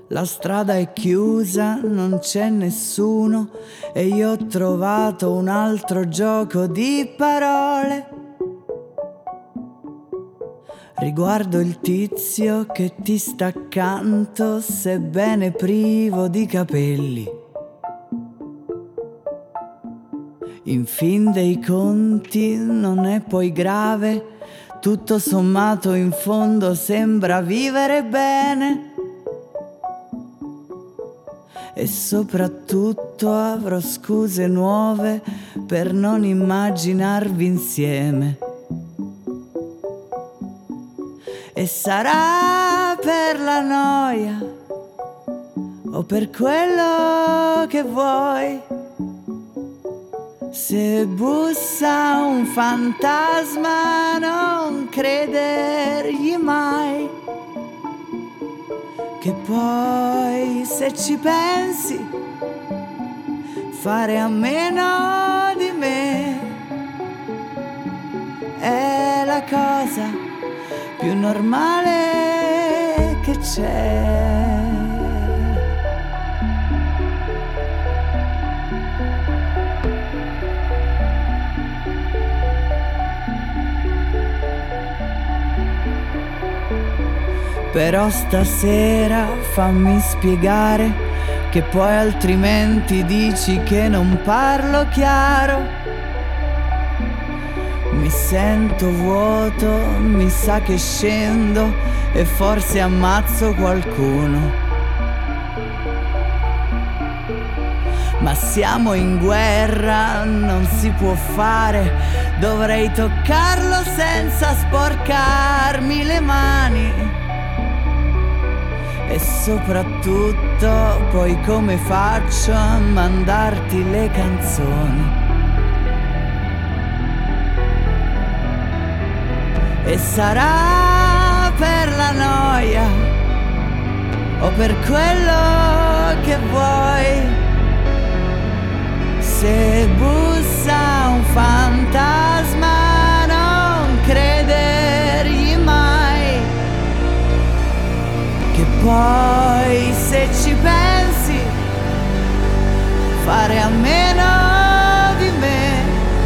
La strada è chiusa, non c'è nessuno e io ho trovato un altro gioco di parole. Riguardo il tizio che ti sta accanto, sebbene privo di capelli. In fin dei conti non è poi grave, tutto sommato in fondo sembra vivere bene. E soprattutto avrò scuse nuove per non immaginarvi insieme. E sarà per la noia o per quello che vuoi. Se bussa un fantasma non credergli mai, che poi se ci pensi fare a meno di me è la cosa più normale che c'è. Però stasera fammi spiegare, che poi altrimenti dici che non parlo chiaro. Mi sento vuoto, mi sa che scendo e forse ammazzo qualcuno. Ma siamo in guerra, non si può fare, dovrei toccarlo senza sporcarmi le mani. E soprattutto poi come faccio a mandarti le canzoni? E sarà per la noia o per quello che vuoi. Se bussa un fantasma non credergli mai, che poi se ci pensi fare a meno di me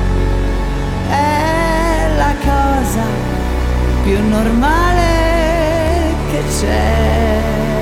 è la cosa più normale che c'è.